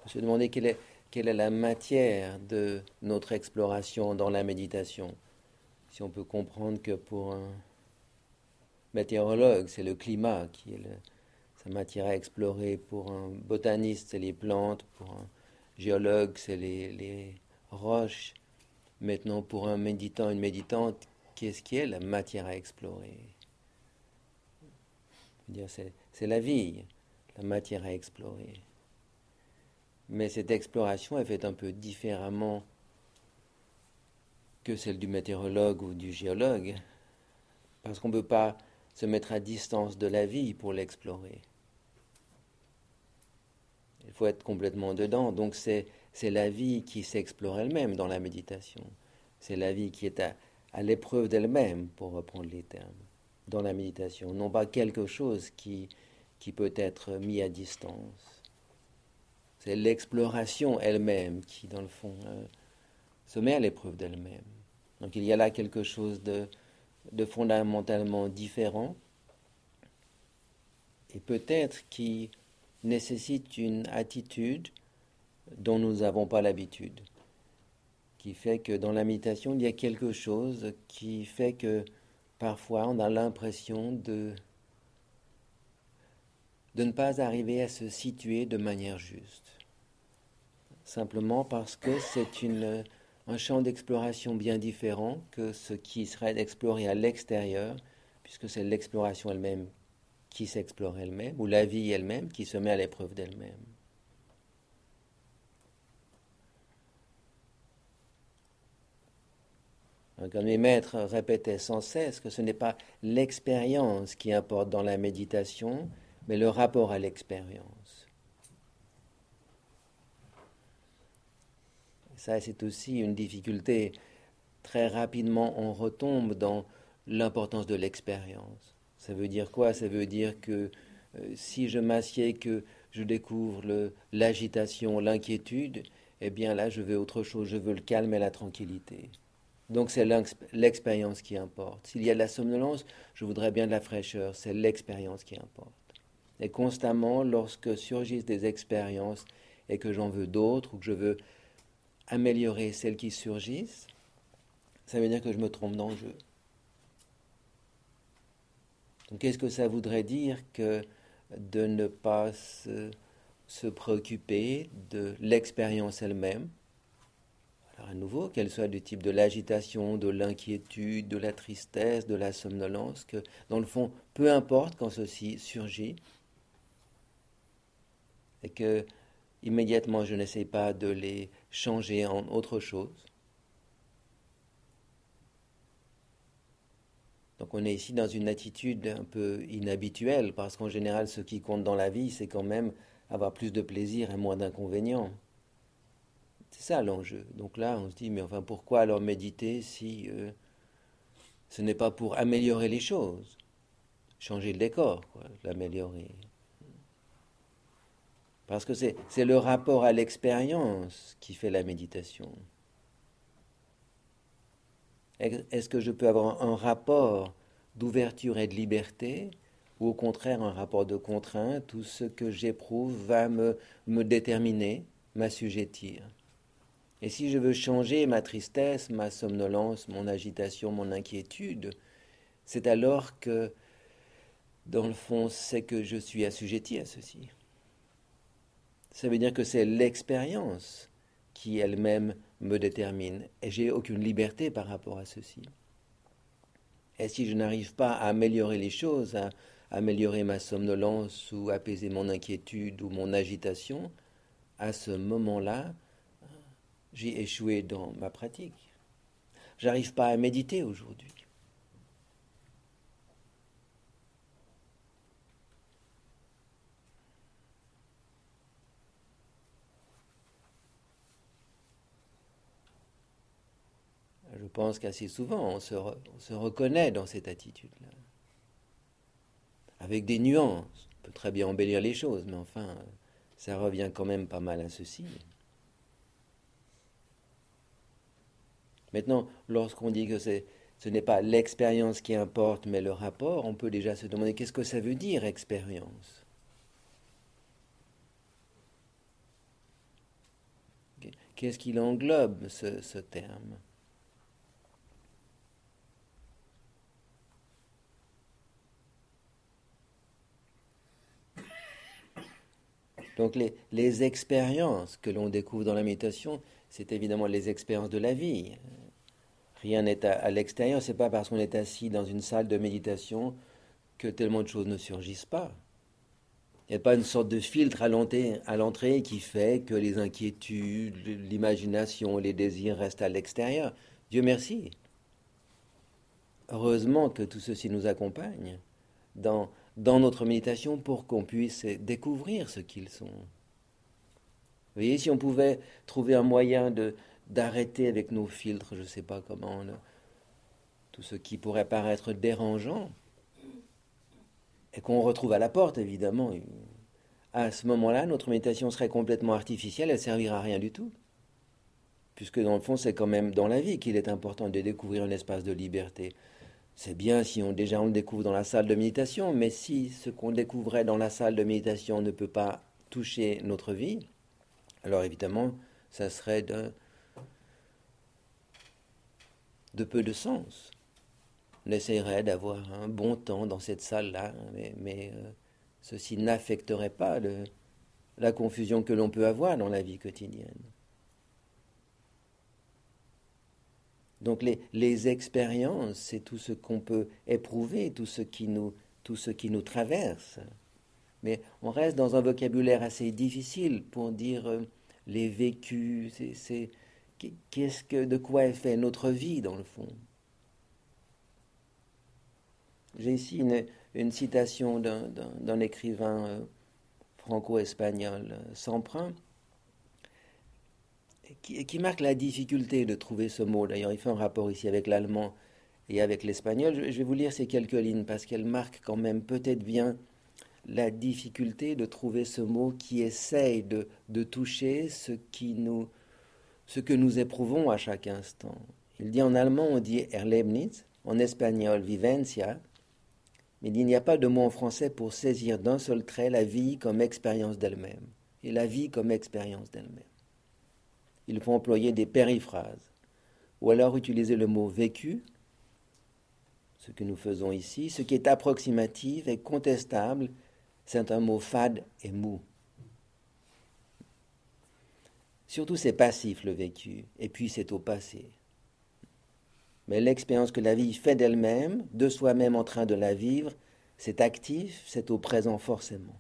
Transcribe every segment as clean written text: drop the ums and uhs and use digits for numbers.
Se demander quelle est la matière de notre exploration dans la méditation. Si on peut comprendre que pour un météorologue, c'est le climat qui est sa matière à explorer, pour un botaniste, c'est les plantes, pour un géologue, c'est les roches. Maintenant, pour un méditant, une méditante, qu'est-ce qui est la matière à explorer? C'est la vie, la matière à explorer. Mais cette exploration est faite un peu différemment que celle du météorologue ou du géologue, parce qu'on ne peut pas se mettre à distance de la vie pour l'explorer. Il faut être complètement dedans. Donc c'est la vie qui s'explore elle-même dans la méditation. C'est la vie qui est à l'épreuve d'elle-même, pour reprendre les termes, dans la méditation. Non pas quelque chose qui peut être mis à distance. C'est l'exploration elle-même qui, dans le fond, se met à l'épreuve d'elle-même. Donc il y a là quelque chose de fondamentalement différent et peut-être qui nécessite une attitude dont nous n'avons pas l'habitude, qui fait que dans la méditation, il y a quelque chose qui fait que parfois on a l'impression de ne pas arriver à se situer de manière juste. Simplement parce que c'est un champ d'exploration bien différent que ce qui serait exploré à l'extérieur, puisque c'est l'exploration elle-même qui s'explore elle-même, ou la vie elle-même qui se met à l'épreuve d'elle-même. Comme mes maîtres répétaient sans cesse que ce n'est pas l'expérience qui importe dans la méditation, mais le rapport à l'expérience. Ça, c'est aussi une difficulté. Très rapidement, on retombe dans l'importance de l'expérience. Ça veut dire quoi? Ça veut dire que si je m'assieds, que je découvre l'agitation, l'inquiétude, eh bien là, je veux autre chose. Je veux le calme et la tranquillité. Donc c'est l'expérience qui importe. S'il y a de la somnolence, je voudrais bien de la fraîcheur. C'est l'expérience qui importe. Et constamment, lorsque surgissent des expériences et que j'en veux d'autres, ou que je veux améliorer celles qui surgissent, ça veut dire que je me trompe d'enjeu. Donc qu'est-ce que ça voudrait dire que de ne pas se préoccuper de l'expérience elle-même? Alors à nouveau, qu'elle soit du type de l'agitation, de l'inquiétude, de la tristesse, de la somnolence, que dans le fond, peu importe quand ceci surgit, et que immédiatement je n'essaie pas de les changer en autre chose. Donc on est ici dans une attitude un peu inhabituelle, parce qu'en général, ce qui compte dans la vie, c'est quand même avoir plus de plaisir et moins d'inconvénients. C'est ça l'enjeu. Donc là, on se dit, mais enfin, pourquoi alors méditer si ce n'est pas pour améliorer les choses, changer le décor, quoi, l'améliorer. Parce que c'est le rapport à l'expérience qui fait la méditation. Est-ce que je peux avoir un rapport d'ouverture et de liberté, ou au contraire un rapport de contrainte où ce que j'éprouve va me déterminer, m'assujettir? Et si je veux changer ma tristesse, ma somnolence, mon agitation, mon inquiétude, c'est alors que, dans le fond, c'est que je suis assujetti à ceci. Ça veut dire que c'est l'expérience qui elle-même me détermine, et j'ai aucune liberté par rapport à ceci. Et si je n'arrive pas à améliorer les choses, à améliorer ma somnolence ou apaiser mon inquiétude ou mon agitation, à ce moment-là, j'ai échoué dans ma pratique. J'arrive pas à méditer aujourd'hui. Je pense qu'assez souvent, on se reconnaît dans cette attitude-là. Avec des nuances. On peut très bien embellir les choses, mais enfin, ça revient quand même pas mal à ceci. Maintenant, lorsqu'on dit que ce n'est pas l'expérience qui importe, mais le rapport, on peut déjà se demander qu'est-ce que ça veut dire, expérience. qu'est-ce qu'il englobe, ce terme? Donc les expériences que l'on découvre dans la méditation, c'est évidemment les expériences de la vie. Rien n'est à l'extérieur, c'est pas parce qu'on est assis dans une salle de méditation que tellement de choses ne surgissent pas. Il n'y a pas une sorte de filtre à l'entrée qui fait que les inquiétudes, l'imagination, les désirs restent à l'extérieur. Dieu merci. Heureusement que tout ceci nous accompagne dans notre méditation pour qu'on puisse découvrir ce qu'ils sont. Vous voyez, si on pouvait trouver un moyen d'arrêter avec nos filtres, je ne sais pas comment, là, tout ce qui pourrait paraître dérangeant, et qu'on retrouve à la porte, évidemment, à ce moment-là, notre méditation serait complètement artificielle, elle ne servira à rien du tout. Puisque dans le fond, c'est quand même dans la vie qu'il est important de découvrir un espace de liberté. C'est bien si on le découvre dans la salle de méditation, mais si ce qu'on découvrait dans la salle de méditation ne peut pas toucher notre vie, alors évidemment, ça serait de peu de sens. On essayerait d'avoir un bon temps dans cette salle-là, mais ceci n'affecterait pas la confusion que l'on peut avoir dans la vie quotidienne. Donc les expériences, c'est tout ce qu'on peut éprouver, tout ce qui nous traverse. Mais on reste dans un vocabulaire assez difficile pour dire les vécus, de quoi est fait notre vie dans le fond. J'ai ici une citation d'un écrivain franco-espagnol, Samprin, qui marque la difficulté de trouver ce mot. D'ailleurs, il fait un rapport ici avec l'allemand et avec l'espagnol. Je vais vous lire ces quelques lignes parce qu'elles marquent quand même peut-être bien la difficulté de trouver ce mot qui essaye de toucher ce que nous éprouvons à chaque instant. Il dit en allemand, on dit Erlebnis, en espagnol vivencia, mais il n'y a pas de mot en français pour saisir d'un seul trait la vie comme expérience d'elle-même, et la vie comme expérience d'elle-même. Il faut employer des périphrases, ou alors utiliser le mot vécu, ce que nous faisons ici, ce qui est approximatif et contestable, c'est un mot fade et mou. Surtout c'est passif le vécu, et puis c'est au passé. Mais l'expérience que la vie fait d'elle-même, de soi-même en train de la vivre, c'est actif, c'est au présent forcément.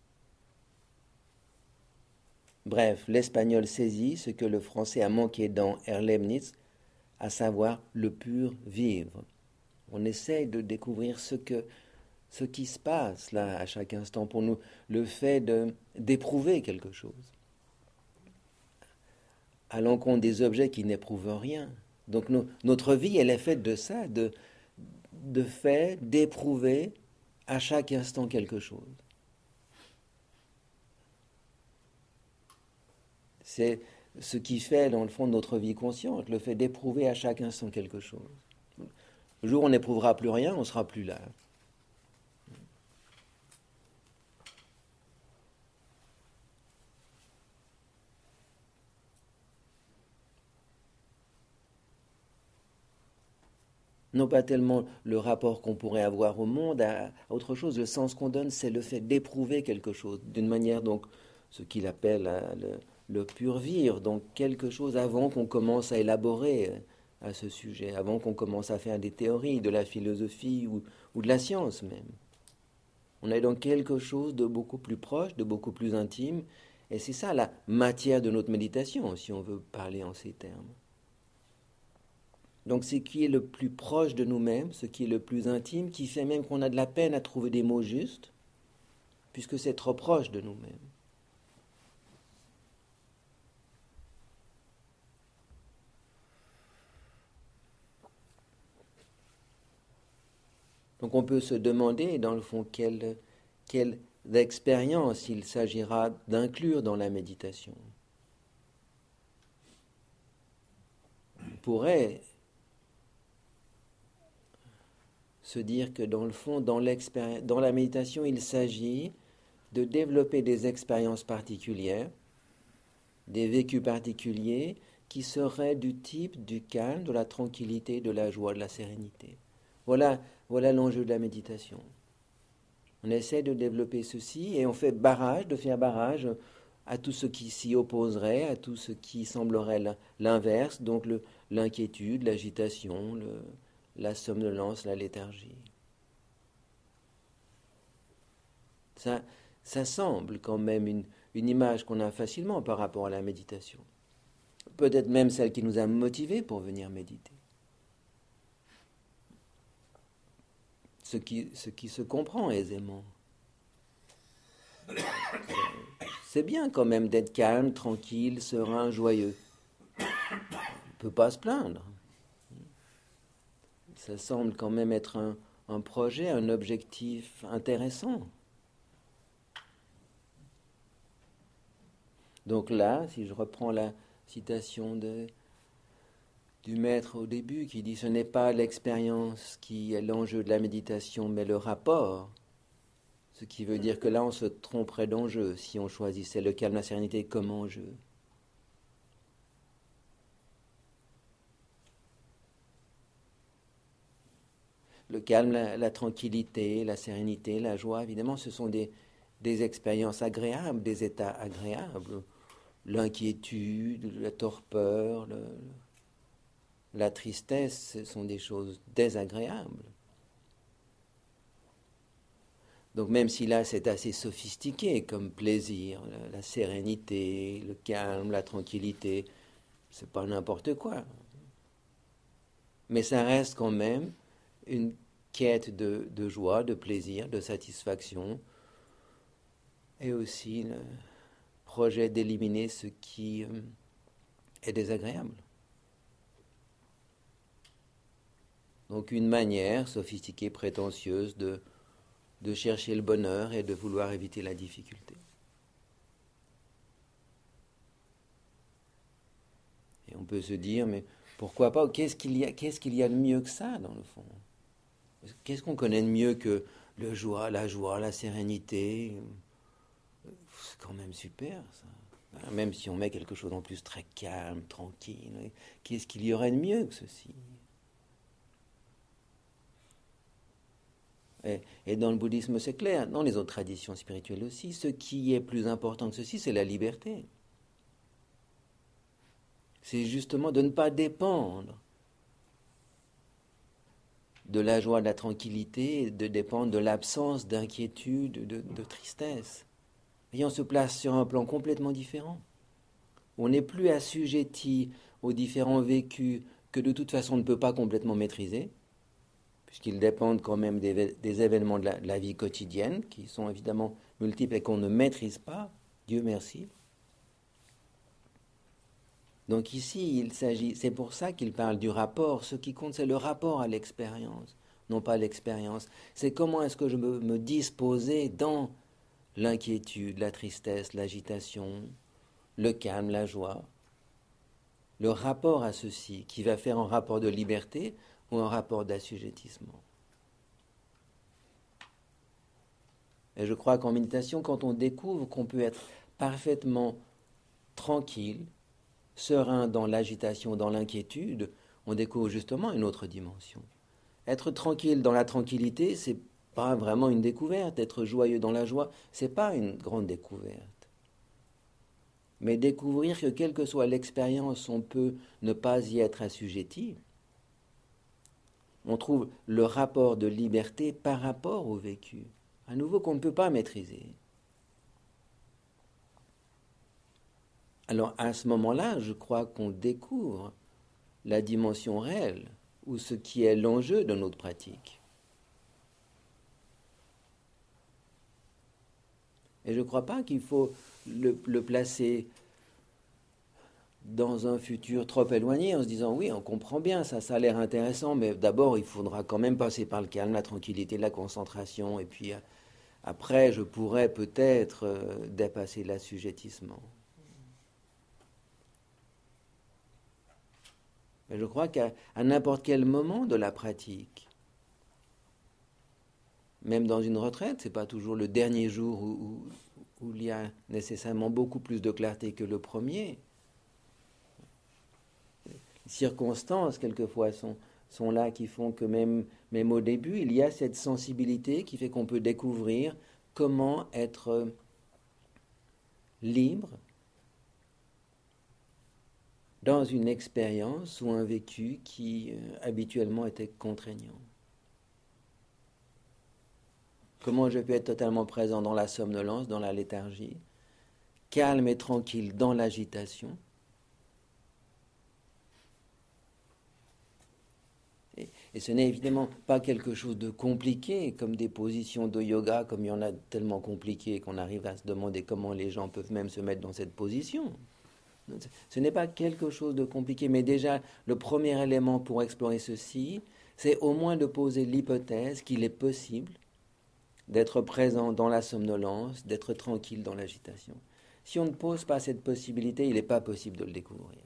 Bref, l'espagnol saisit ce que le français a manqué dans Erlebnis, à savoir le pur vivre. On essaye de découvrir ce qui se passe là à chaque instant pour nous, le fait d'éprouver quelque chose. À l'encontre des objets qui n'éprouvent rien. Donc notre vie, elle est faite de ça, de fait, d'éprouver à chaque instant quelque chose. C'est ce qui fait, dans le fond, notre vie consciente, le fait d'éprouver à chaque instant quelque chose. Le jour où on n'éprouvera plus rien, on ne sera plus là. Non pas tellement le rapport qu'on pourrait avoir au monde, à autre chose. Le sens qu'on donne, c'est le fait d'éprouver quelque chose, d'une manière, donc, ce qu'il appelle le pur vivre, donc quelque chose avant qu'on commence à élaborer à ce sujet, avant qu'on commence à faire des théories, de la philosophie ou de la science même. On est dans quelque chose de beaucoup plus proche, de beaucoup plus intime, et c'est ça la matière de notre méditation, si on veut parler en ces termes. Donc ce qui est le plus proche de nous-mêmes, ce qui est le plus intime, qui fait même qu'on a de la peine à trouver des mots justes, puisque c'est trop proche de nous-mêmes. Donc on peut se demander, dans le fond, quelle expérience il s'agira d'inclure dans la méditation. On pourrait se dire que dans le fond, dans la méditation, il s'agit de développer des expériences particulières des vécus particuliers qui seraient du type du calme, de la tranquillité, de la joie, de la sérénité. Voilà l'enjeu de la méditation. On essaie de développer ceci et on fait de faire barrage à tout ce qui s'y opposerait, à tout ce qui semblerait l'inverse, donc l'inquiétude, l'agitation, la somnolence, la léthargie. Ça semble quand même une image qu'on a facilement par rapport à la méditation. Peut-être même celle qui nous a motivés pour venir méditer. Ce qui se comprend aisément. C'est bien quand même d'être calme, tranquille, serein, joyeux. On ne peut pas se plaindre. Ça semble quand même être un projet, un objectif intéressant. Donc là, si je reprends la citation du maître au début qui dit « Ce n'est pas l'expérience qui est l'enjeu de la méditation, mais le rapport ». Ce qui veut dire que là, on se tromperait d'enjeu si on choisissait le calme, la sérénité comme enjeu. Le calme, la tranquillité, la sérénité, la joie, évidemment, ce sont des expériences agréables, des états agréables. L'inquiétude, la torpeur, la tristesse, ce sont des choses désagréables. Donc même si là c'est assez sophistiqué comme plaisir, la sérénité, le calme, la tranquillité, c'est pas n'importe quoi. Mais ça reste quand même une quête de joie, de plaisir, de satisfaction, et aussi le projet d'éliminer ce qui est désagréable. Donc une manière sophistiquée, prétentieuse de chercher le bonheur et de vouloir éviter la difficulté. Et on peut se dire, mais pourquoi pas, qu'est-ce qu'il y a de mieux que ça, dans le fond? Qu'est-ce qu'on connaît de mieux que la joie, la sérénité? C'est quand même super, ça. Même si on met quelque chose en plus très calme, tranquille, qu'est-ce qu'il y aurait de mieux que ceci? Et dans le bouddhisme, c'est clair, dans les autres traditions spirituelles aussi, ce qui est plus important que ceci, c'est la liberté. C'est justement de ne pas dépendre de la joie, de la tranquillité, de dépendre de l'absence d'inquiétude, de tristesse. Et on se place sur un plan complètement différent. On n'est plus assujetti aux différents vécus que de toute façon on ne peut pas complètement maîtriser, puisqu'ils dépendent quand même des événements de la vie quotidienne, qui sont évidemment multiples et qu'on ne maîtrise pas, Dieu merci. Donc ici, c'est pour ça qu'il parle du rapport. Ce qui compte, c'est le rapport à l'expérience, non pas l'expérience. C'est comment est-ce que je me disposer dans l'inquiétude, la tristesse, l'agitation, le calme, la joie. Le rapport à ceci, qui va faire un rapport de liberté ou un rapport d'assujettissement. Et je crois qu'en méditation, quand on découvre qu'on peut être parfaitement tranquille, serein dans l'agitation, dans l'inquiétude, on découvre justement une autre dimension. Être tranquille dans la tranquillité, c'est pas vraiment une découverte. Être joyeux dans la joie, c'est pas une grande découverte. Mais découvrir que quelle que soit l'expérience, on peut ne pas y être assujetti. On trouve le rapport de liberté par rapport au vécu, à nouveau qu'on ne peut pas maîtriser. Alors à ce moment-là, je crois qu'on découvre la dimension réelle, ou ce qui est l'enjeu de notre pratique. Et je ne crois pas qu'il faut le placer dans un futur trop éloigné en se disant oui, on comprend bien, ça a l'air intéressant, mais d'abord il faudra quand même passer par le calme, la tranquillité, la concentration, et puis après je pourrais peut-être dépasser l'assujettissement. Mais je crois qu'à n'importe quel moment de la pratique, même dans une retraite, ce n'est pas toujours le dernier jour où il y a nécessairement beaucoup plus de clarté que le premier. Les circonstances, quelquefois, sont là qui font que même au début, il y a cette sensibilité qui fait qu'on peut découvrir comment être libre dans une expérience ou un vécu qui habituellement était contraignant. Comment je peux être totalement présent dans la somnolence, dans la léthargie, calme et tranquille dans l'agitation. Et ce n'est évidemment pas quelque chose de compliqué, comme des positions de yoga, comme il y en a tellement compliquées qu'on arrive à se demander comment les gens peuvent même se mettre dans cette position. Ce n'est pas quelque chose de compliqué, mais déjà, le premier élément pour explorer ceci, c'est au moins de poser l'hypothèse qu'il est possible d'être présent dans la somnolence, d'être tranquille dans l'agitation. Si on ne pose pas cette possibilité, il n'est pas possible de le découvrir.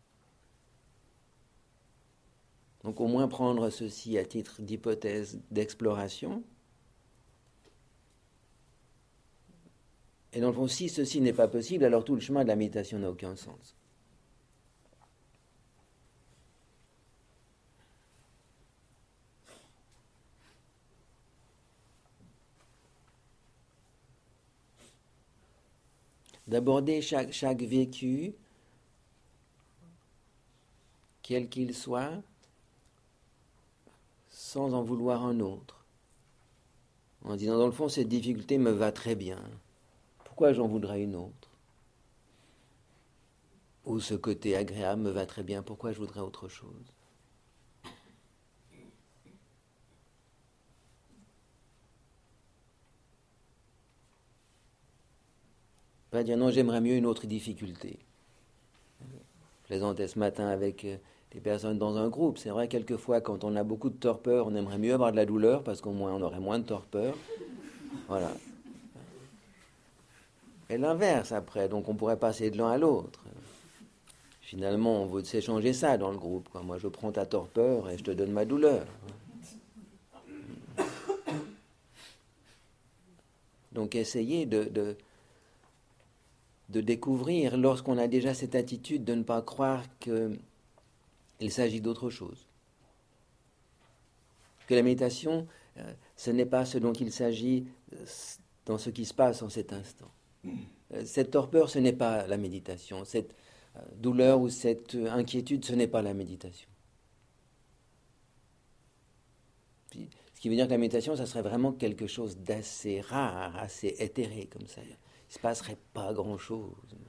Donc au moins prendre ceci à titre d'hypothèse d'exploration. Et dans le fond, si ceci n'est pas possible, alors tout le chemin de la méditation n'a aucun sens. D'aborder chaque vécu, quel qu'il soit, sans en vouloir un autre. En disant, dans le fond, cette difficulté me va très bien. Pourquoi j'en voudrais une autre? Ou ce côté agréable me va très bien, pourquoi je voudrais autre chose? Pas dire non, j'aimerais mieux une autre difficulté. Je plaisantais ce matin avec des personnes dans un groupe. C'est vrai, quelquefois, quand on a beaucoup de torpeur, on aimerait mieux avoir de la douleur parce qu'au moins on aurait moins de torpeur. Voilà. Et l'inverse après, donc on pourrait passer de l'un à l'autre. Finalement, on veut s'échanger ça dans le groupe, quoi. Moi, je prends ta torpeur et je te donne ma douleur. Donc, essayer de découvrir, lorsqu'on a déjà cette attitude, de ne pas croire qu'il s'agit d'autre chose. Que la méditation, ce n'est pas ce dont il s'agit dans ce qui se passe en cet instant. Cette torpeur, ce n'est pas la méditation. Cette douleur ou cette inquiétude, ce n'est pas la méditation. Puis, ce qui veut dire que la méditation, ça serait vraiment quelque chose d'assez rare, assez éthéré comme ça. Il ne se passerait pas grand-chose.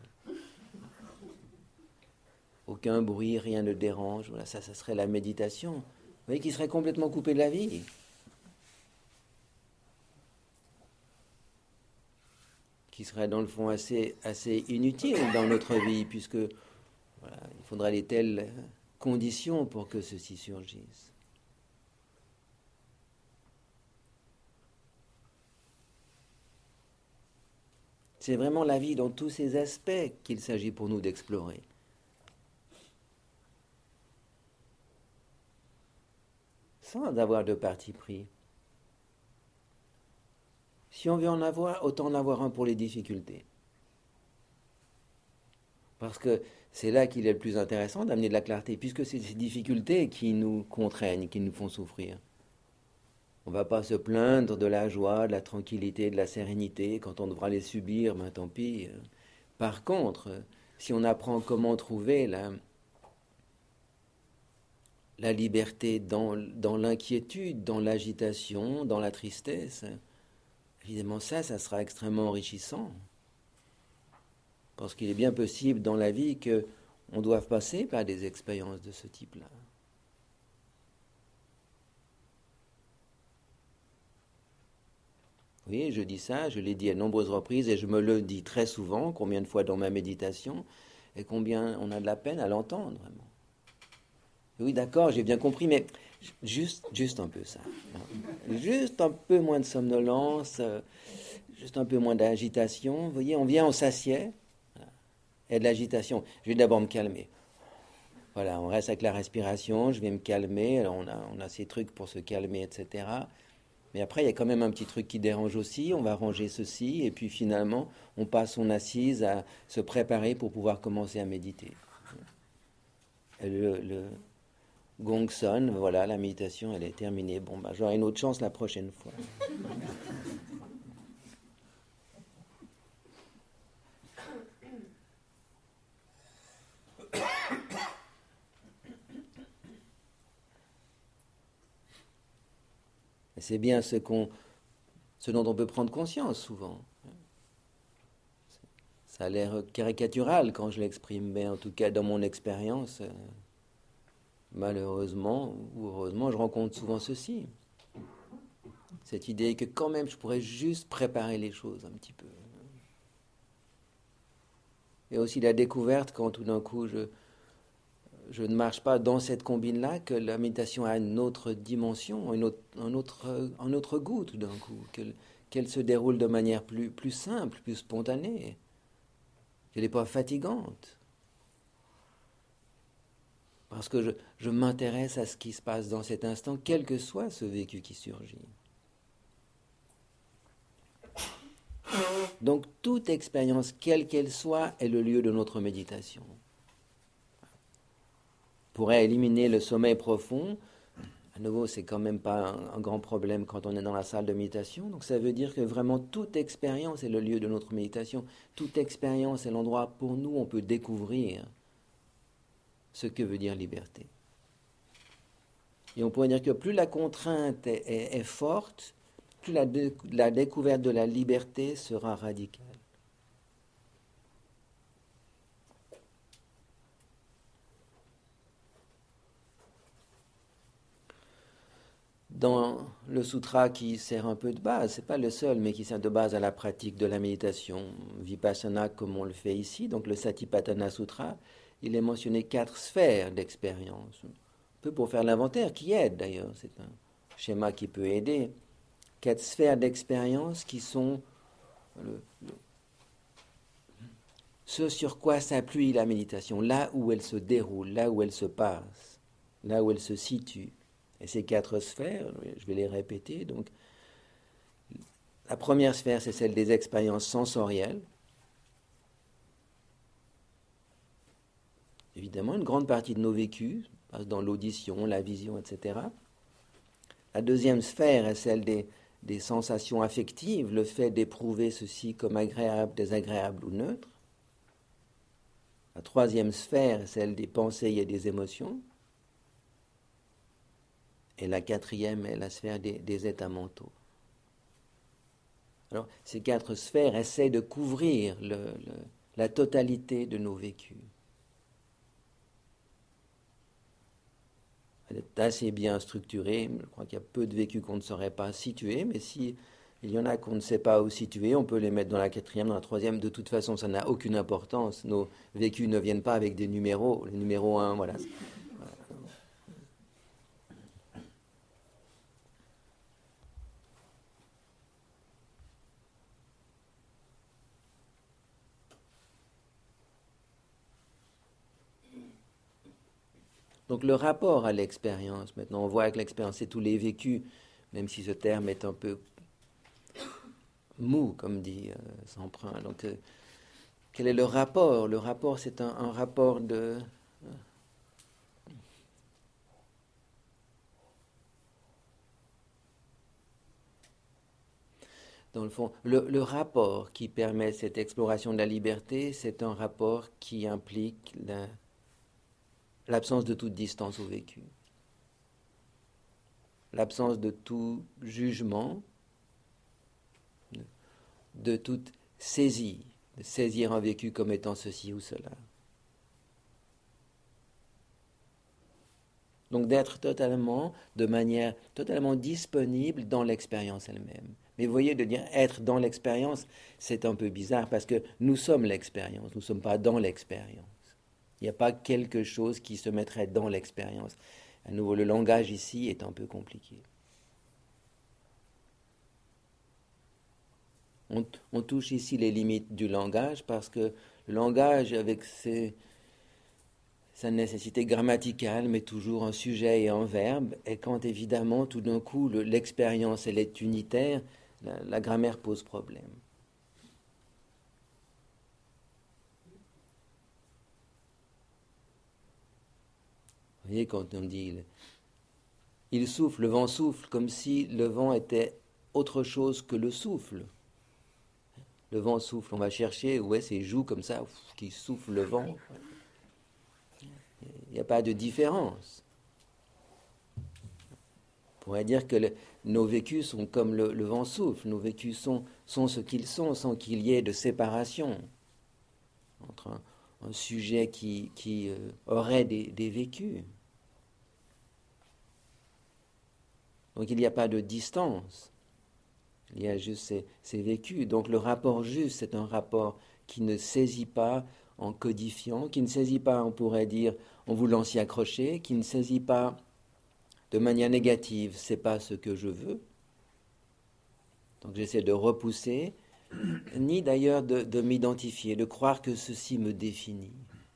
Aucun bruit, rien ne dérange. Voilà, ça serait la méditation. Vous voyez, qui serait complètement coupée de la vie. Qui serait dans le fond assez inutile dans notre vie, puisque voilà, il faudrait les telles conditions pour que ceci surgisse. C'est vraiment la vie dans tous ses aspects qu'il s'agit pour nous d'explorer. Sans avoir de parti pris. Si on veut en avoir, autant en avoir un pour les difficultés. Parce que c'est là qu'il est le plus intéressant d'amener de la clarté, puisque c'est ces difficultés qui nous contraignent, qui nous font souffrir. On ne va pas se plaindre de la joie, de la tranquillité, de la sérénité. Quand on devra les subir, ben tant pis. Par contre, si on apprend comment trouver la liberté dans l'inquiétude, dans l'agitation, dans la tristesse, évidemment ça sera extrêmement enrichissant. Parce qu'il est bien possible dans la vie qu'on doive passer par des expériences de ce type-là. Oui, je dis ça, je l'ai dit à de nombreuses reprises et je me le dis très souvent, combien de fois dans ma méditation, et combien on a de la peine à l'entendre, vraiment. Oui, d'accord, j'ai bien compris, mais juste un peu ça. Juste un peu moins de somnolence, juste un peu moins d'agitation. Vous voyez, on vient, on s'assied, et de l'agitation. Je vais d'abord me calmer. Voilà, on reste avec la respiration, je vais me calmer, alors on a ces trucs pour se calmer, etc. Mais après, il y a quand même un petit truc qui dérange aussi, on va ranger ceci, et puis finalement, on passe son assise à se préparer pour pouvoir commencer à méditer. Et le gong sonne, voilà, la méditation, elle est terminée. Bon, bah, j'aurai une autre chance la prochaine fois. Et c'est bien ce dont on peut prendre conscience souvent. Ça a l'air caricatural quand je l'exprime, mais en tout cas, dans mon expérience, malheureusement ou heureusement, je rencontre souvent ceci. Cette idée que quand même, je pourrais juste préparer les choses un petit peu. Et aussi la découverte quand tout d'un coup, je ne marche pas dans cette combine-là, que la méditation a une autre dimension, un autre goût tout d'un coup, qu'elle se déroule de manière plus simple, plus spontanée, qu'elle n'est pas fatigante. Parce que je m'intéresse à ce qui se passe dans cet instant, quel que soit ce vécu qui surgit. Donc toute expérience, quelle qu'elle soit, est le lieu de notre méditation. Pourrait éliminer le sommeil profond. À nouveau, c'est quand même pas un grand problème quand on est dans la salle de méditation. Donc ça veut dire que vraiment toute expérience est le lieu de notre méditation. Toute expérience est l'endroit pour nous où on peut découvrir ce que veut dire liberté. Et on pourrait dire que plus la contrainte est forte, plus la découverte de la liberté sera radicale. Dans le sutra qui sert un peu de base, c'est pas le seul, mais qui sert de base à la pratique de la méditation vipassana comme on le fait ici, donc le Satipatthana Sutra, il est mentionné 4 sphères d'expérience. Un peu pour faire l'inventaire, qui aide d'ailleurs, c'est un schéma qui peut aider. 4 sphères d'expérience qui sont ce sur quoi s'appuie la méditation, là où elle se déroule, là où elle se passe, là où elle se situe. Et ces 4 sphères, je vais les répéter. Donc, la première sphère, c'est celle des expériences sensorielles. Évidemment, une grande partie de nos vécus passe dans l'audition, la vision, etc. La deuxième sphère est celle des sensations affectives, le fait d'éprouver ceci comme agréable, désagréable ou neutre. La troisième sphère est celle des pensées et des émotions. Et la quatrième est la sphère des états mentaux. Alors, ces 4 sphères essaient de couvrir la totalité de nos vécus. Elle est assez bien structurée. Je crois qu'il y a peu de vécus qu'on ne saurait pas situer, mais si il y en a qu'on ne sait pas où situer, on peut les mettre dans la quatrième, dans la troisième. De toute façon, ça n'a aucune importance. Nos vécus ne viennent pas avec des numéros. Le numéro 1, voilà. Donc le rapport à l'expérience, maintenant on voit que l'expérience c'est tous les vécus, même si ce terme est un peu mou, comme dit Samprin. Donc quel est le rapport? Le rapport c'est un rapport de... Dans le fond, le rapport qui permet cette exploration de la liberté, c'est un rapport qui implique l'absence de toute distance au vécu, l'absence de tout jugement, de toute saisie, de saisir un vécu comme étant ceci ou cela. Donc d'être de manière totalement disponible dans l'expérience elle-même. Mais vous voyez, de dire être dans l'expérience, c'est un peu bizarre parce que nous sommes l'expérience, nous ne sommes pas dans l'expérience. Il n'y a pas quelque chose qui se mettrait dans l'expérience. À nouveau, le langage ici est un peu compliqué. On touche ici les limites du langage parce que le langage, avec sa nécessité grammaticale, mais toujours un sujet et un verbe. Et quand évidemment, tout d'un coup, l'expérience elle est unitaire, la grammaire pose problème. Vous voyez, quand on dit il souffle, le vent souffle, comme si le vent était autre chose que le souffle. Le vent souffle, on va chercher où est ces joues comme ça, qui soufflent le vent. Il n'y a pas de différence. On pourrait dire que nos vécus sont comme le vent souffle. Nos vécus sont ce qu'ils sont sans qu'il y ait de séparation entre un sujet qui aurait des vécus. Donc il n'y a pas de distance. Il y a juste ces vécus. Donc le rapport juste, c'est un rapport qui ne saisit pas en codifiant, qui ne saisit pas, on pourrait dire, en voulant s'y accrocher, qui ne saisit pas de manière négative, c'est pas ce que je veux. Donc j'essaie de repousser, ni d'ailleurs de m'identifier, de croire que ceci me définit.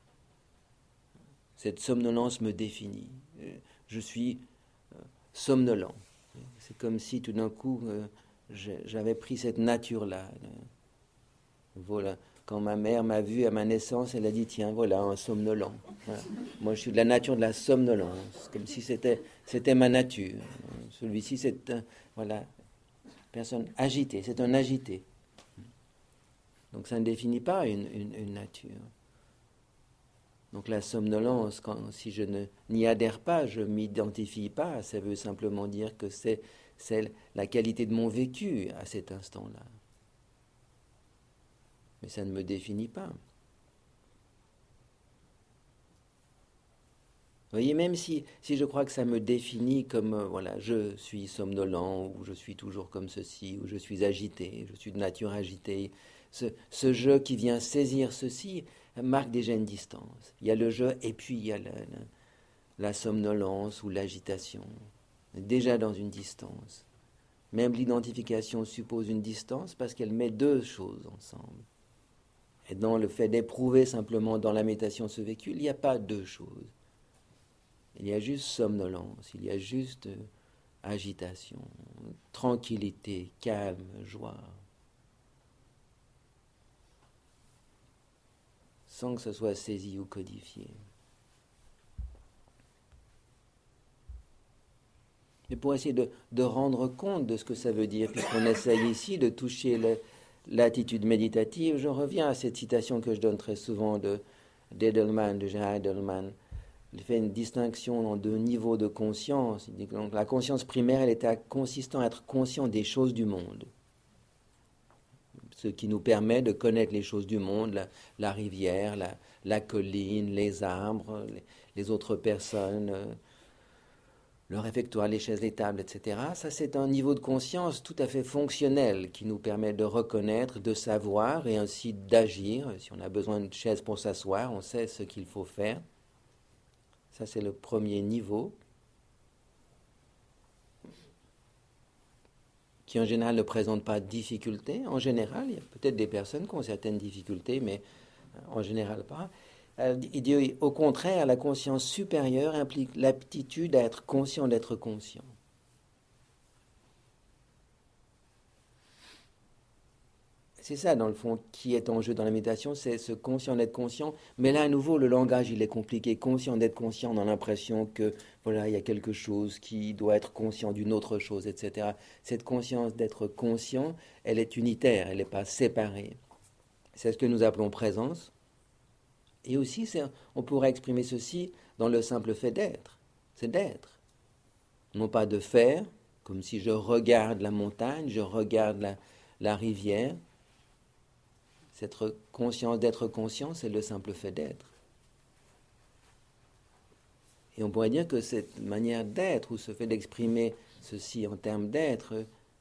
Cette somnolence me définit. Je suis somnolent. C'est comme si tout d'un coup j'avais pris cette nature-là. Voilà. Quand ma mère m'a vu à ma naissance, elle a dit tiens, voilà, un somnolent. Voilà. Moi, je suis de la nature de la somnolence, comme si c'était ma nature. Celui-ci, c'est voilà, personne agitée, c'est un agité. Donc ça ne définit pas une nature. Donc la somnolence, si je n'y adhère pas, je ne m'identifie pas, ça veut simplement dire que c'est la qualité de mon vécu à cet instant-là. Mais ça ne me définit pas. Vous voyez, même si je crois que ça me définit comme, voilà, je suis somnolent, ou je suis toujours comme ceci, ou je suis agité, je suis de nature agitée, ce jeu qui vient saisir ceci marque déjà une distance. Il y a le jeu et puis il y a la somnolence ou l'agitation. Déjà dans une distance. Même l'identification suppose une distance parce qu'elle met deux choses ensemble. Et dans le fait d'éprouver simplement dans la méditation ce vécu, il n'y a pas deux choses. Il y a juste somnolence, il y a juste agitation, tranquillité, calme, joie. Sans que ce soit saisi ou codifié. Et pour essayer de rendre compte de ce que ça veut dire, puisqu'on essaye ici de toucher l'attitude méditative, je reviens à cette citation que je donne très souvent d'Edelman, de Gérard Edelman. Il fait une distinction en deux niveaux de conscience. Il dit que donc, la conscience primaire, elle est consistant à être conscient des choses du monde. Ce qui nous permet de connaître les choses du monde, la rivière, la colline, les arbres, les autres personnes, le réfectoire, les chaises, les tables, etc. Ça, c'est un niveau de conscience tout à fait fonctionnel qui nous permet de reconnaître, de savoir et ainsi d'agir. Si on a besoin d'une chaise pour s'asseoir, on sait ce qu'il faut faire. Ça, c'est le premier niveau, qui en général ne présente pas de difficultés. En général, il y a peut-être des personnes qui ont certaines difficultés, mais en général pas. Il dit au contraire, la conscience supérieure implique l'aptitude à être conscient d'être conscient. C'est ça, dans le fond, qui est en jeu dans la méditation, c'est ce conscient d'être conscient. Mais là, à nouveau, le langage, il est compliqué. Conscient d'être conscient, on a l'impression que, voilà, il y a quelque chose qui doit être conscient d'une autre chose, etc. Cette conscience d'être conscient, elle est unitaire, elle n'est pas séparée. C'est ce que nous appelons présence. Et aussi, on pourrait exprimer ceci dans le simple fait d'être. C'est d'être. Non pas de faire, comme si je regarde la montagne, je regarde la rivière. Cette conscience d'être conscient, c'est le simple fait d'être. Et on pourrait dire que cette manière d'être, ou ce fait d'exprimer ceci en termes d'être,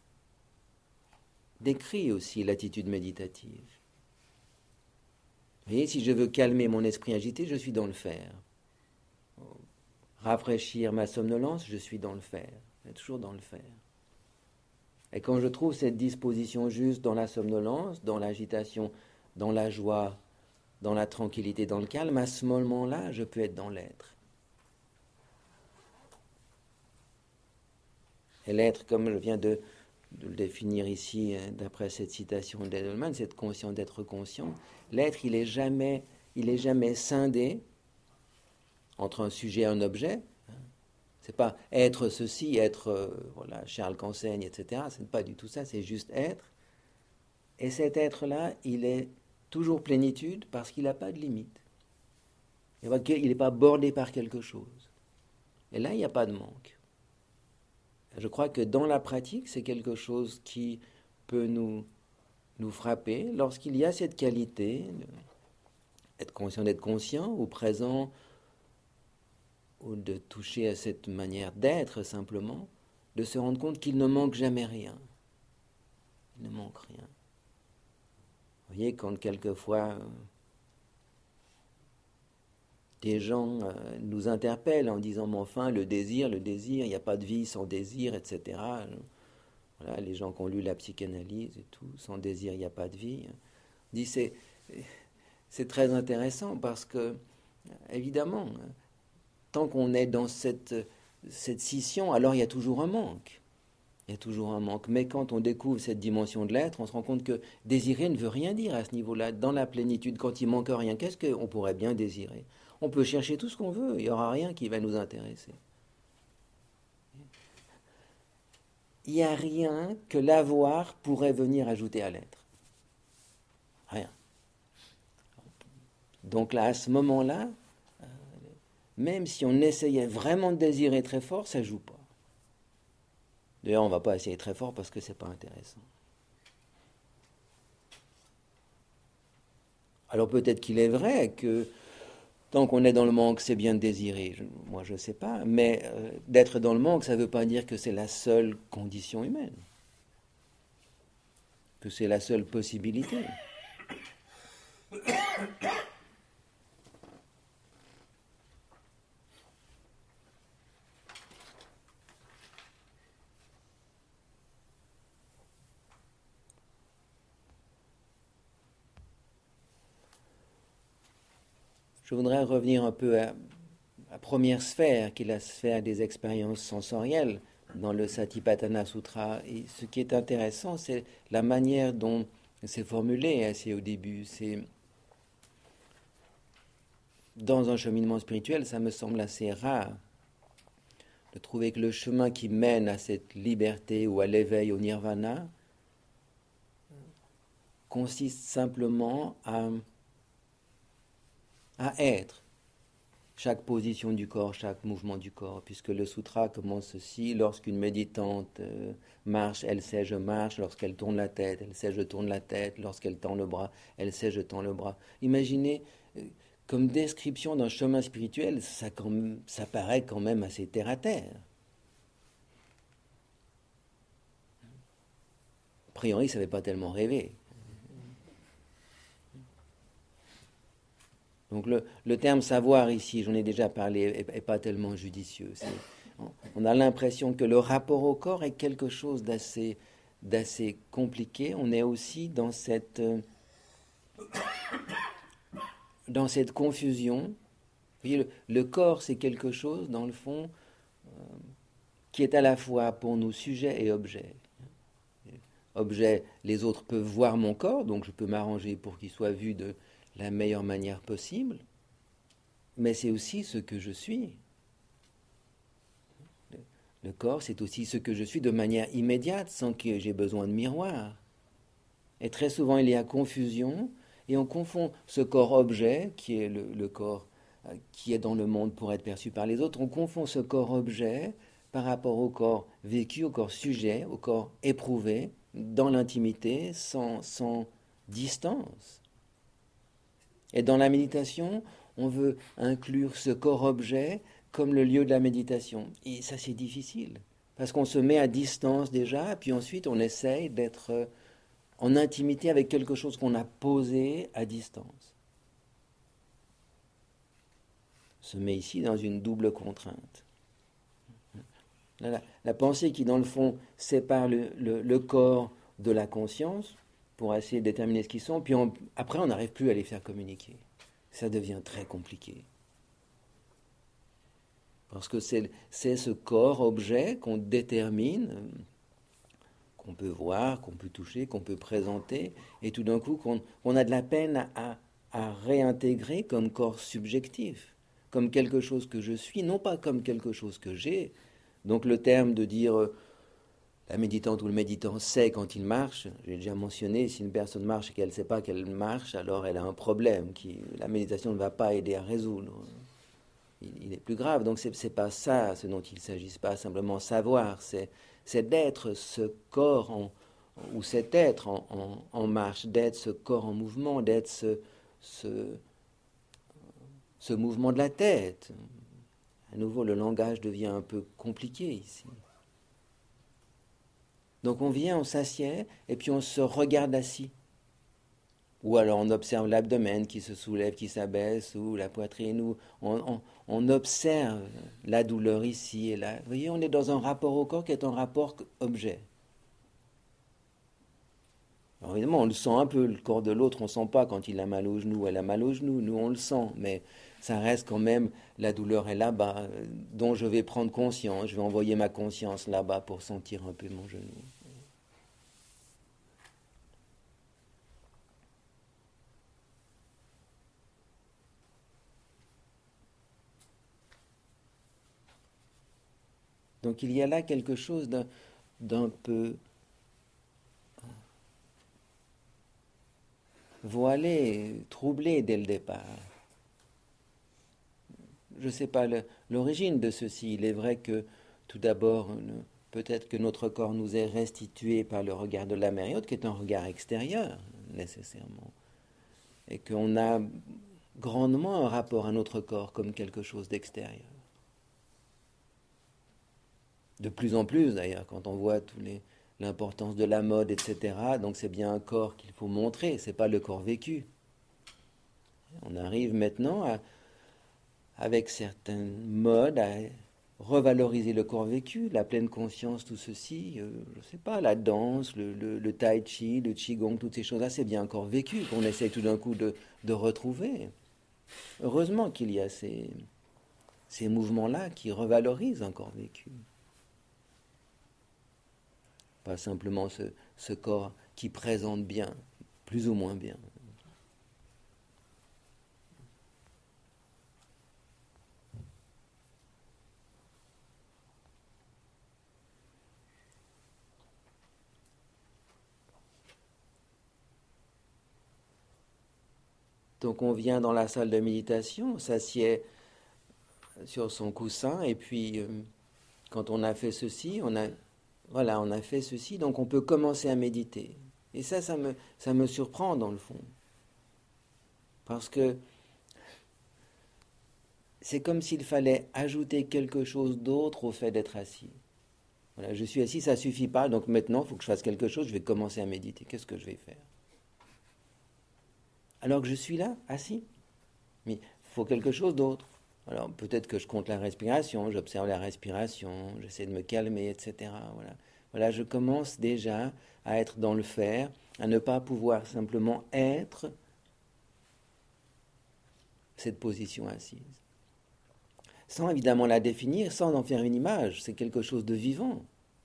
décrit aussi l'attitude méditative. Vous voyez, si je veux calmer mon esprit agité, je suis dans le faire. Rafraîchir ma somnolence, je suis dans le faire. Je suis toujours dans le faire. Et quand je trouve cette disposition juste dans la somnolence, dans l'agitation, dans la joie, dans la tranquillité, dans le calme, à ce moment-là, je peux être dans l'être. Et l'être, comme je viens de le définir ici, d'après cette citation d'Edelman, c'est conscient d'être conscient. L'être, il est jamais scindé entre un sujet et un objet. C'est pas être ceci, être Charles qu'enseigne, etc. Ce n'est pas du tout ça, c'est juste être. Et cet être-là, il est toujours plénitude parce qu'il n'a pas de limite. Il n'est pas bordé par quelque chose. Et là, il n'y a pas de manque. Je crois que dans la pratique, c'est quelque chose qui peut nous frapper lorsqu'il y a cette qualité d'être conscient ou présent, ou de toucher à cette manière d'être simplement, de se rendre compte qu'il ne manque jamais rien. Il ne manque rien. Vous voyez, quand quelquefois des gens nous interpellent en disant « mais enfin, le désir, il n'y a pas de vie sans désir, etc. » Voilà, les gens qui ont lu la psychanalyse et tout, sans désir, il n'y a pas de vie. On dit c'est très intéressant parce que, évidemment, tant qu'on est dans cette scission, alors il y a toujours un manque. Il y a toujours un manque. Mais quand on découvre cette dimension de l'être, on se rend compte que désirer ne veut rien dire à ce niveau-là. Dans la plénitude, quand il manque rien, qu'est-ce qu'on pourrait bien désirer? On peut chercher tout ce qu'on veut, il n'y aura rien qui va nous intéresser. Il n'y a rien que l'avoir pourrait venir ajouter à l'être. Rien. Donc là, à ce moment-là, même si on essayait vraiment de désirer très fort, ça ne joue pas. D'ailleurs, on ne va pas essayer très fort parce que ce n'est pas intéressant. Alors peut-être qu'il est vrai que tant qu'on est dans le manque, c'est bien de désirer. Moi, je ne sais pas. Mais d'être dans le manque, ça ne veut pas dire que c'est la seule condition humaine. Que c'est la seule possibilité. Je voudrais revenir un peu à la première sphère, qui est la sphère des expériences sensorielles, dans le Satipatthana Sutra. Et ce qui est intéressant, c'est la manière dont c'est formulé assez au début. C'est dans un cheminement spirituel, ça me semble assez rare de trouver que le chemin qui mène à cette liberté ou à l'éveil, au nirvana, consiste simplement à être. Chaque position du corps, chaque mouvement du corps, puisque le sutra commence ceci: lorsqu'une méditante marche, elle sait je marche, lorsqu'elle tourne la tête, elle sait je tourne la tête, lorsqu'elle tend le bras, elle sait je tends le bras. Imaginez, comme description d'un chemin spirituel, ça paraît quand même assez terre à terre. A priori, ça ne fait pas tellement rêver. Donc le terme savoir ici, j'en ai déjà parlé, n'est pas tellement judicieux. On a l'impression que le rapport au corps est quelque chose d'assez compliqué. On est aussi dans cette confusion. Vous voyez, le corps, c'est quelque chose, dans le fond, qui est à la fois pour nous sujet et objet. Objet, les autres peuvent voir mon corps, donc je peux m'arranger pour qu'il soit vu de la meilleure manière possible, mais c'est aussi ce que je suis. Le corps, c'est aussi ce que je suis de manière immédiate, sans que j'ai besoin de miroir. Et très souvent, il y a confusion, et on confond ce corps-objet, qui est le corps qui est dans le monde pour être perçu par les autres, on confond ce corps-objet par rapport au corps vécu, au corps sujet, au corps éprouvé, dans l'intimité, sans distance. Et dans la méditation, on veut inclure ce corps-objet comme le lieu de la méditation. Et ça, c'est difficile, parce qu'on se met à distance déjà, puis ensuite on essaye d'être en intimité avec quelque chose qu'on a posé à distance. On se met ici dans une double contrainte. La pensée qui, dans le fond, sépare le corps de la conscience pour essayer de déterminer ce qu'ils sont, puis après on n'arrive plus à les faire communiquer. Ça devient très compliqué. Parce que c'est ce corps-objet qu'on détermine, qu'on peut voir, qu'on peut toucher, qu'on peut présenter, et tout d'un coup qu'on a de la peine à réintégrer comme corps subjectif, comme quelque chose que je suis, non pas comme quelque chose que j'ai. Donc le terme de dire la méditante ou le méditant sait quand il marche, j'ai déjà mentionné, si une personne marche et qu'elle ne sait pas qu'elle marche, alors elle a un problème qui la méditation ne va pas aider à résoudre. Il est plus grave. Donc c'est pas ça ce dont il s'agit, pas simplement savoir, c'est d'être ce corps ou cet être en marche, d'être ce corps en mouvement, d'être ce mouvement de la tête. À nouveau, le langage devient un peu compliqué ici. Donc on vient, on s'assied, et puis on se regarde assis. Ou alors on observe l'abdomen qui se soulève, qui s'abaisse, ou la poitrine, ou on observe la douleur ici et là. Vous voyez, on est dans un rapport au corps qui est un rapport objet. Alors évidemment, on le sent un peu, le corps de l'autre, on ne sent pas quand il a mal au genou, elle a mal au genou, nous on le sent, mais ça reste quand même, la douleur est là-bas, dont je vais prendre conscience, je vais envoyer ma conscience là-bas pour sentir un peu mon genou. Donc il y a là quelque chose d'un peu voilé, troublé dès le départ. Je ne sais pas l'origine de ceci. Il est vrai que tout d'abord, peut-être que notre corps nous est restitué par le regard de la mère et autre, qui est un regard extérieur, nécessairement. Et qu'on a grandement un rapport à notre corps comme quelque chose d'extérieur. De plus en plus d'ailleurs, quand on voit l'importance de la mode, etc. Donc c'est bien un corps qu'il faut montrer, c'est pas le corps vécu. On arrive maintenant avec certaines modes à revaloriser le corps vécu, la pleine conscience, tout ceci, je ne sais pas, la danse, le tai chi, le qigong, toutes ces choses-là, c'est bien un corps vécu qu'on essaie tout d'un coup de retrouver. Heureusement qu'il y a ces mouvements-là qui revalorisent un corps vécu. Pas simplement ce corps qui présente bien, plus ou moins bien. Donc on vient dans la salle de méditation, on s'assied sur son coussin et puis quand on a fait ceci, on a fait ceci, donc on peut commencer à méditer. Et ça me surprend dans le fond. Parce que c'est comme s'il fallait ajouter quelque chose d'autre au fait d'être assis. Voilà, je suis assis, ça ne suffit pas, donc maintenant il faut que je fasse quelque chose, je vais commencer à méditer. Qu'est-ce que je vais faire? Alors que je suis là, assis. Mais il faut quelque chose d'autre. Alors peut-être que je compte la respiration, j'observe la respiration, j'essaie de me calmer, etc. Voilà, je commence déjà à être dans le faire, à ne pas pouvoir simplement être cette position assise. Sans évidemment la définir, sans en faire une image, c'est quelque chose de vivant.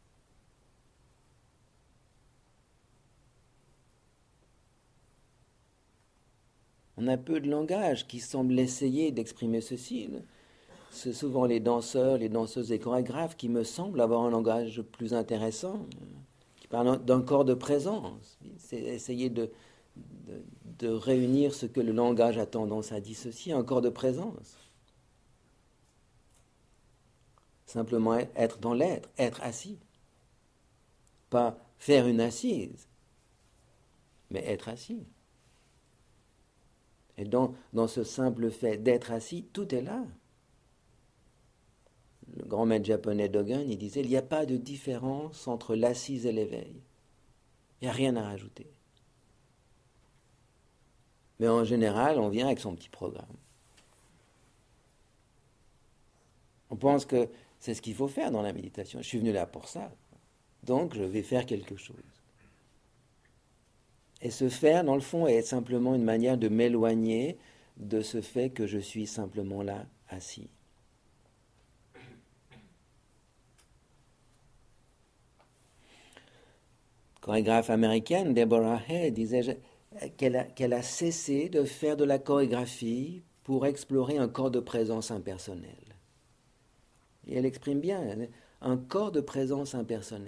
On a peu de langage qui semble essayer d'exprimer ceci. C'est souvent les danseurs, les danseuses et chorégraphes qui me semblent avoir un langage plus intéressant, qui parlent d'un corps de présence. C'est essayer de réunir ce que le langage a tendance à dissocier, un corps de présence. Simplement être dans l'être, être assis. Pas faire une assise, mais être assis. Et dans ce simple fait d'être assis, tout est là. Le grand maître japonais Dogen, il disait, il n'y a pas de différence entre l'assise et l'éveil. Il n'y a rien à rajouter. Mais en général, on vient avec son petit programme. On pense que c'est ce qu'il faut faire dans la méditation. Je suis venu là pour ça. Donc, je vais faire quelque chose. Et ce faire, dans le fond, est simplement une manière de m'éloigner de ce fait que je suis simplement là, assis. Chorégraphe américaine, Deborah Hay, disait qu'elle a cessé de faire de la chorégraphie pour explorer un corps de présence impersonnel. Et elle exprime bien un corps de présence impersonnelle.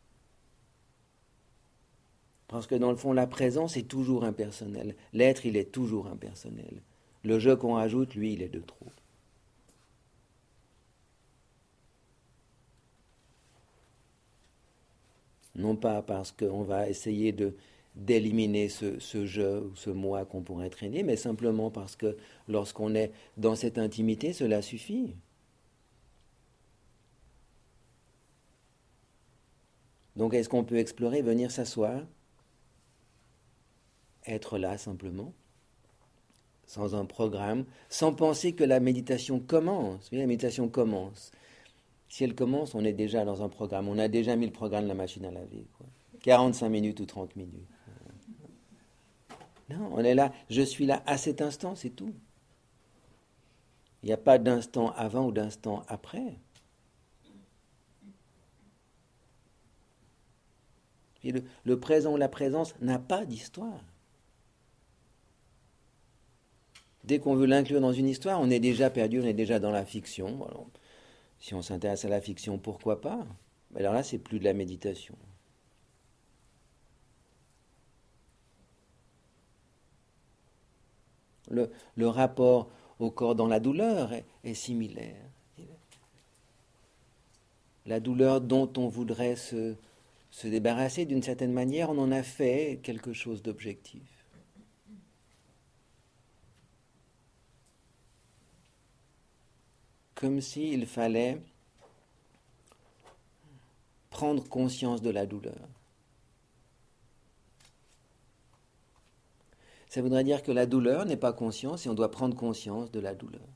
Parce que dans le fond, la présence est toujours impersonnelle. L'être, il est toujours impersonnel. Le je qu'on rajoute, lui, il est de trop. Non pas parce qu'on va essayer d'éliminer ce je ou ce moi qu'on pourrait traîner, mais simplement parce que lorsqu'on est dans cette intimité, cela suffit. Donc est-ce qu'on peut explorer, venir s'asseoir, être là simplement, sans un programme, sans penser que la méditation commence. Oui, la méditation commence. Si elle commence, on est déjà dans un programme. On a déjà mis le programme de la machine à laver. 45 minutes ou 30 minutes. Non, on est là, je suis là à cet instant, c'est tout. Il n'y a pas d'instant avant ou d'instant après. Et le présent ou la présence n'a pas d'histoire. Dès qu'on veut l'inclure dans une histoire, on est déjà perdu, on est déjà dans la fiction. Alors, si on s'intéresse à la fiction, pourquoi pas? Mais alors là, c'est plus de la méditation. Le rapport au corps dans la douleur est similaire. La douleur dont on voudrait se débarrasser d'une certaine manière, on en a fait quelque chose d'objectif. Comme s'il fallait prendre conscience de la douleur. Ça voudrait dire que la douleur n'est pas conscience et on doit prendre conscience de la douleur.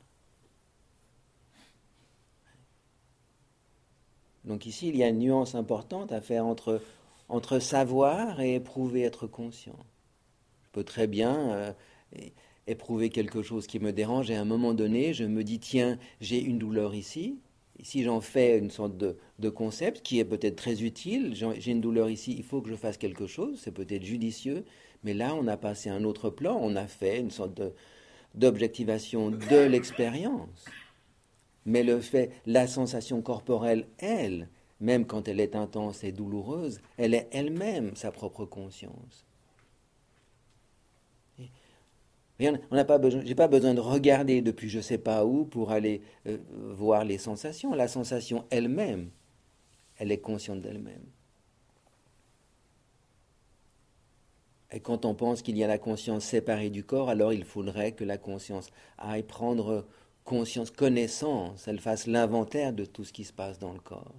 Donc ici, il y a une nuance importante à faire entre savoir et éprouver, être conscient. Je peux très bien éprouver quelque chose qui me dérange et à un moment donné, je me dis, tiens, j'ai une douleur ici. Et si j'en fais une sorte de concept qui est peut-être très utile, j'ai une douleur ici, il faut que je fasse quelque chose, c'est peut-être judicieux, mais là, on a passé à un autre plan, on a fait une sorte d'objectivation de l'expérience. Mais le fait, la sensation corporelle, elle, même quand elle est intense et douloureuse, elle est elle-même sa propre conscience. On n'a pas besoin, j'ai pas besoin de regarder depuis je sais pas où pour aller voir les sensations. La sensation elle-même, elle est consciente d'elle-même. Et quand on pense qu'il y a la conscience séparée du corps, alors il faudrait que la conscience aille prendre conscience, connaissance, elle fasse l'inventaire de tout ce qui se passe dans le corps.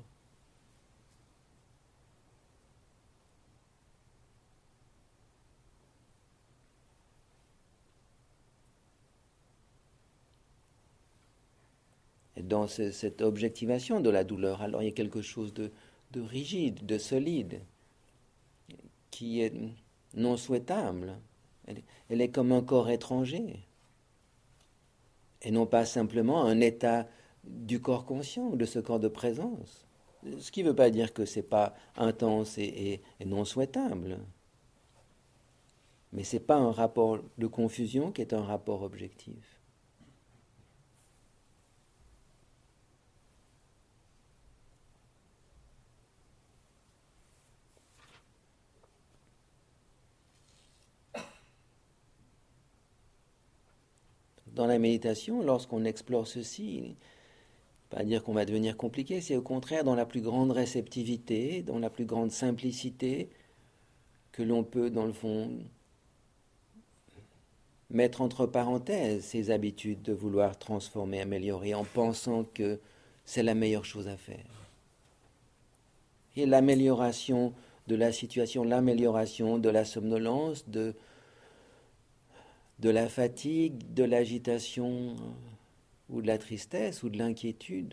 Et dans cette objectivation de la douleur, alors il y a quelque chose de rigide, de solide, qui est non souhaitable. Elle est comme un corps étranger. Et non pas simplement un état du corps conscient, de ce corps de présence. Ce qui ne veut pas dire que ce n'est pas intense et non souhaitable. Mais ce n'est pas un rapport de confusion qui est un rapport objectif. Dans la méditation, lorsqu'on explore ceci, pas dire qu'on va devenir compliqué, c'est au contraire dans la plus grande réceptivité, dans la plus grande simplicité, que l'on peut, dans le fond, mettre entre parenthèses ces habitudes de vouloir transformer, améliorer, en pensant que c'est la meilleure chose à faire. Et l'amélioration de la situation, l'amélioration de la somnolence, de la fatigue, de l'agitation, ou de la tristesse, ou de l'inquiétude,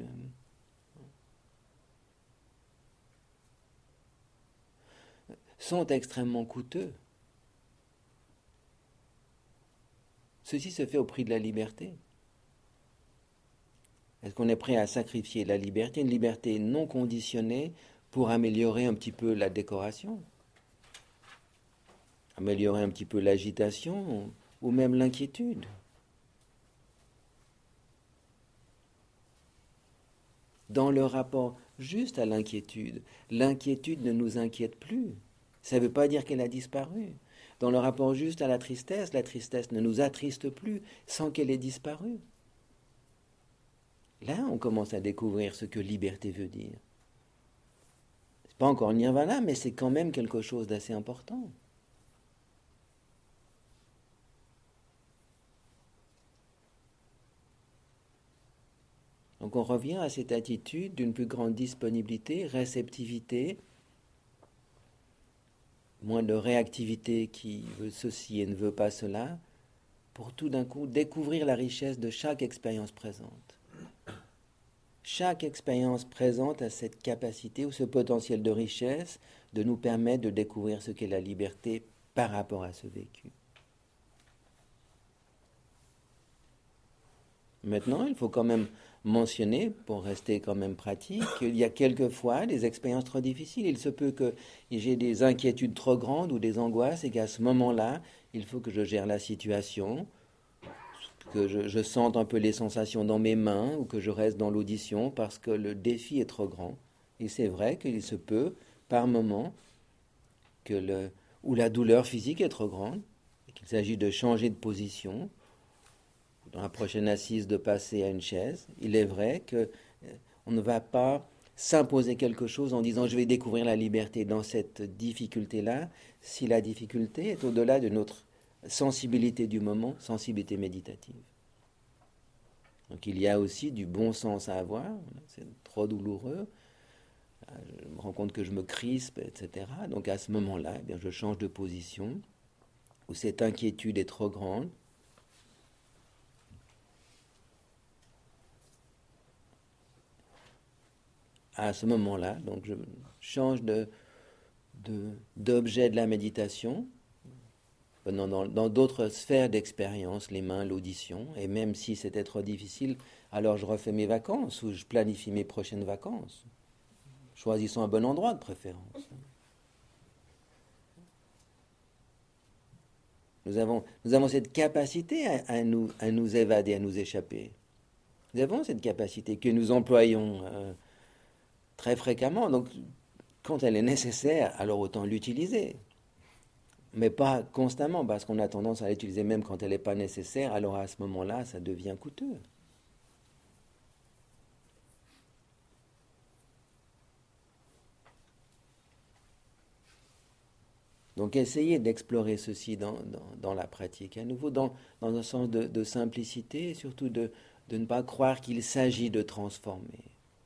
sont extrêmement coûteux. ceci se fait au prix de la liberté. Est-ce qu'on est prêt à sacrifier la liberté, une liberté non conditionnée, pour améliorer un petit peu la décoration, améliorer un petit peu l'agitation ou même l'inquiétude? Dans le rapport juste à l'inquiétude ne nous inquiète plus. Ça ne veut pas dire qu'elle a disparu. Dans le rapport juste à la tristesse ne nous attriste plus sans qu'elle ait disparu. Là, on commence à découvrir ce que liberté veut dire. C'est pas encore nirvana, mais c'est quand même quelque chose d'assez important. Donc on revient à cette attitude d'une plus grande disponibilité, réceptivité, moins de réactivité qui veut ceci et ne veut pas cela, pour tout d'un coup découvrir la richesse de chaque expérience présente. Chaque expérience présente a cette capacité ou ce potentiel de richesse de nous permettre de découvrir ce qu'est la liberté par rapport à ce vécu. Maintenant, il faut quand même mentionner, pour rester quand même pratique, qu'il y a quelquefois des expériences trop difficiles. Il se peut que j'ai des inquiétudes trop grandes ou des angoisses et qu'à ce moment-là, il faut que je gère la situation, que je sente un peu les sensations dans mes mains ou que je reste dans l'audition parce que le défi est trop grand. Et c'est vrai qu'il se peut, par moment, où la douleur physique est trop grande, et qu'il s'agit de changer de position, dans la prochaine assise de passer à une chaise. Il est vrai qu'on ne va pas s'imposer quelque chose en disant je vais découvrir la liberté dans cette difficulté-là, si la difficulté est au-delà de notre sensibilité du moment, sensibilité méditative. Donc il y a aussi du bon sens à avoir, c'est trop douloureux, je me rends compte que je me crispe, etc. Donc à ce moment-là, eh bien, je change de position, où cette inquiétude est trop grande. À ce moment-là, donc je change d'objet de la méditation, dans d'autres sphères d'expérience, les mains, l'audition, et même si c'était trop difficile, alors je refais mes vacances ou je planifie mes prochaines vacances. Choisissons un bon endroit de préférence. Nous avons cette capacité à nous évader, à nous échapper. Nous avons cette capacité que nous employons très fréquemment. Donc, quand elle est nécessaire, alors autant l'utiliser. Mais pas constamment, parce qu'on a tendance à l'utiliser même quand elle n'est pas nécessaire, alors à ce moment-là, ça devient coûteux. Donc essayez d'explorer ceci dans la pratique. À nouveau, dans un sens de simplicité, et surtout de ne pas croire qu'il s'agit de transformer.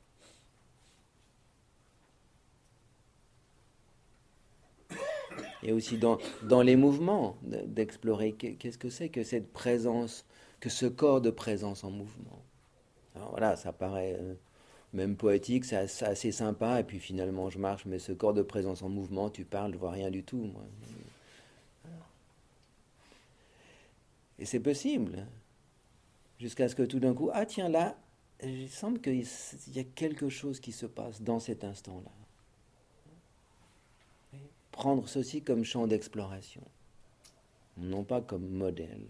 Et aussi dans les mouvements, d'explorer qu'est-ce que c'est que cette présence, que ce corps de présence en mouvement. Alors voilà, ça paraît même poétique, c'est assez sympa, et puis finalement je marche, mais ce corps de présence en mouvement, tu parles, je vois rien du tout, moi. Et c'est possible, jusqu'à ce que tout d'un coup, ah tiens là, il semble qu'il y a quelque chose qui se passe dans cet instant-là. Prendre ceci comme champ d'exploration, non pas comme modèle.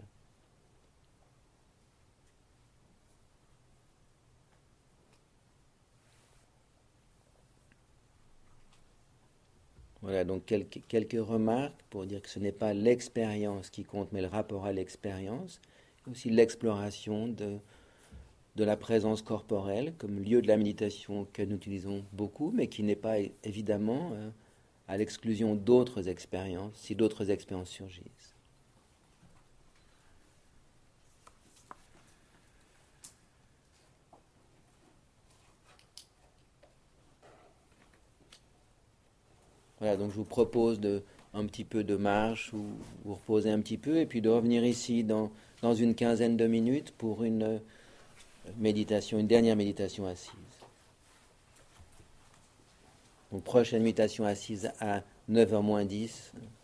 Voilà, donc quelques remarques pour dire que ce n'est pas l'expérience qui compte, mais le rapport à l'expérience, aussi l'exploration de la présence corporelle comme lieu de la méditation que nous utilisons beaucoup, mais qui n'est pas évidemment à l'exclusion d'autres expériences, si d'autres expériences surgissent. Voilà, donc je vous propose un petit peu de marche ou vous reposer un petit peu et puis de revenir ici dans une quinzaine de minutes pour une méditation, une dernière méditation assise. Donc prochaine méditation assise à 9h moins 10.